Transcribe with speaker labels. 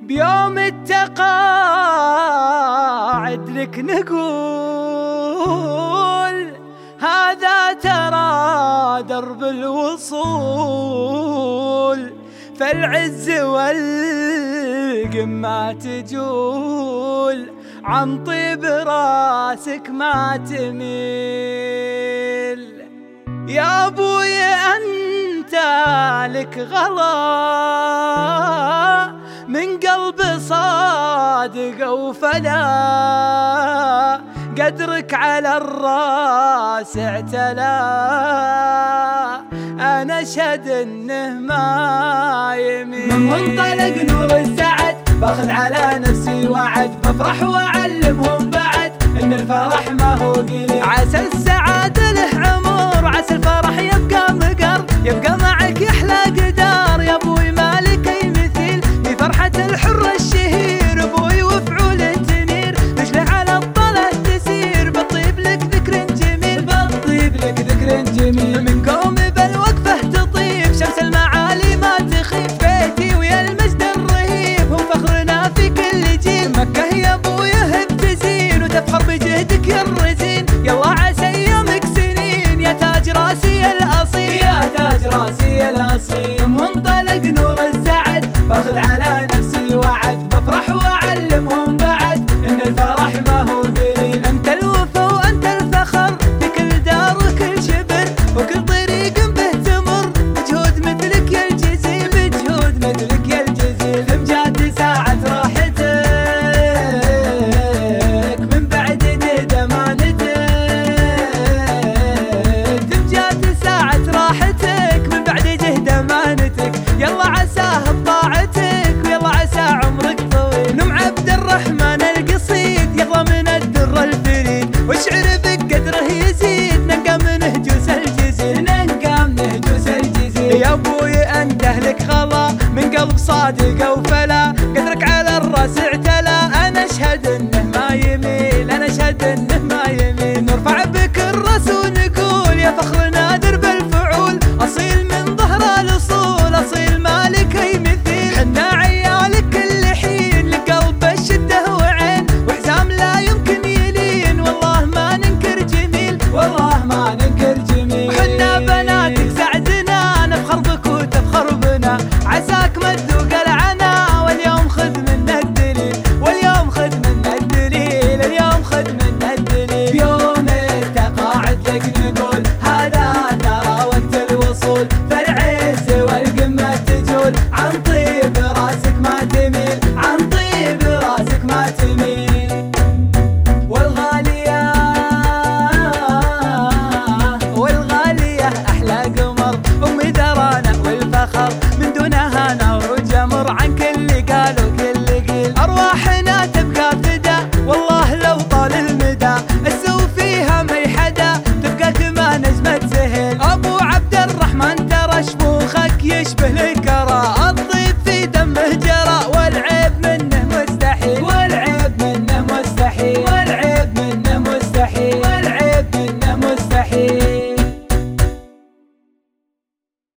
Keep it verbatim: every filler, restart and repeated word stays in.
Speaker 1: بيوم التقاعد لك نقول هذا ترى درب الوصول، فالعز والقمة تجول عن طيب راسك ما تميل. يا ابوي انت لك غلا من قلب صادق وفلا، قدرك على الراس اعتلى، انا اشهد انه ما يميل. من منطلق نور السعد باخذ على نفسي وعد، بفرح واعلمهم بعد ان الفرح ما هو قليل. عسى السعادة له عمر، عسى الفرح يبقى مقر، يبقى معك يحلى قدار. يا ابوي مالك اي مثيل في فرحة الحر الشهير، ابوي وفعول تنير رجله على الطلة تسير. بطيب لك ذكر جميل، بطيب لك ذكر جميل، من قوم بالوقفة تطيب شمس المعالي ما تخيب. بيتي ويا المجد الرهيب هم فخرنا في كل جيل. مكة يا ابوي هب تزين وتفخر بجهدك يا الرزين. يلا عسى يومك سنين يا تاج راسي الاصيل، يا تاج راسي الاصيل. منطلق نور السعد باخذ على نفسي وعد، بفرح واعلمهم بعد ان الفرح ما هو قليل. انت الوفا وانت الفخر في كل دار وكل شبر، وكل طريق به تمر بجهود مثلك يا الجزيل، بجهود مثلك يا الجزيل. امجاد ساعة راحتك من بعد جهد امانتك، امجاد ساعة راحتك من بعد جهد امانتك. يلا عساه بطاعتك ويلا عسى عمرك طويل. نم عبد الرحمن القصيد يغلى من الدر الفريد، والشعر بقدره يزيد ننقى منه جوس الجزيل، ننقى منه جوس الجزيل. يا ابوي انت لك غلا من قلب صادق وفلا، قدرك على الراس اعتلى، انا اشهد انه ما يميل، انا اشهد انه ما يميل. نرفع بك الراس ونقول يا فخرنا درب الفعول، اصيل من ظهر الاصول، اصيل مالك اي مثيل. حنا عيالك كل حين لقلب الشده وعين، وحزام لا يمكن يلين، والله ما ننكر جميل، والله ما ننكر جميل. وحنا بناتك سعدنا نفخر بك وتفخر بنا، عساك ما تذوق العنا واليوم خذ منا الدليل، واليوم خذ منا الدليل، اليوم خذ منا الدليل. بيوم التقاعد لك نقول هذا ترى وقت الوصول، فالعز والقمة تجول عن طيب